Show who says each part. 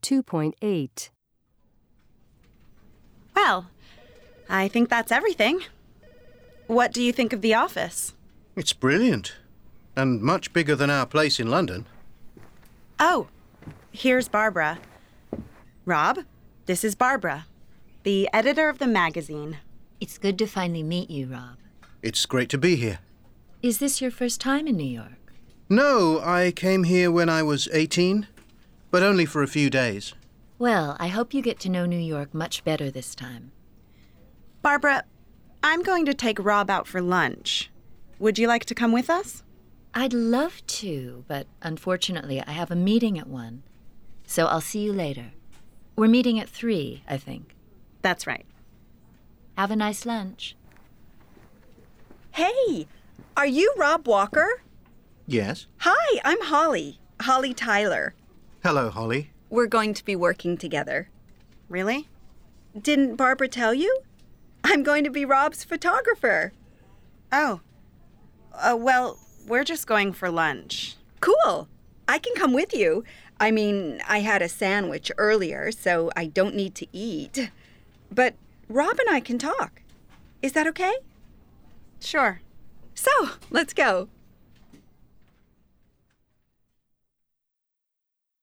Speaker 1: 2.8.
Speaker 2: Well, I think that's everything. What do you think of the office?
Speaker 3: It's brilliant, and much bigger than our place in London.
Speaker 2: Oh, here's Barbara. Rob, this is Barbara, the editor of the magazine.
Speaker 4: It's good to finally meet you, Rob.
Speaker 3: It's great to be here.
Speaker 4: Is this your first time in New York?
Speaker 3: No, I came here when I was 18, but only for a few days.
Speaker 4: Well, I hope you get to know New York much better this time.
Speaker 2: Barbara, I'm going to take Rob out for lunch. Would you like to come with us?
Speaker 4: I'd love to, but unfortunately I have a meeting at 1. So I'll see you later. We're meeting at 3, I think.
Speaker 2: That's right.
Speaker 4: Have a nice lunch.
Speaker 5: Hey, are you Rob Walker?
Speaker 3: Yes.
Speaker 5: Hi, I'm Holly Tyler.
Speaker 3: Hello, Holly.
Speaker 5: We're going to be working together.
Speaker 2: Really?
Speaker 5: Didn't Barbara tell you? I'm going to be Rob's photographer.
Speaker 2: Oh. Well, we're just going for lunch.
Speaker 5: Cool. I can come with you. I mean, I had a sandwich earlier, so I don't need to eat. But Rob and I can talk. Is that okay?
Speaker 2: Sure.
Speaker 5: So, let's go.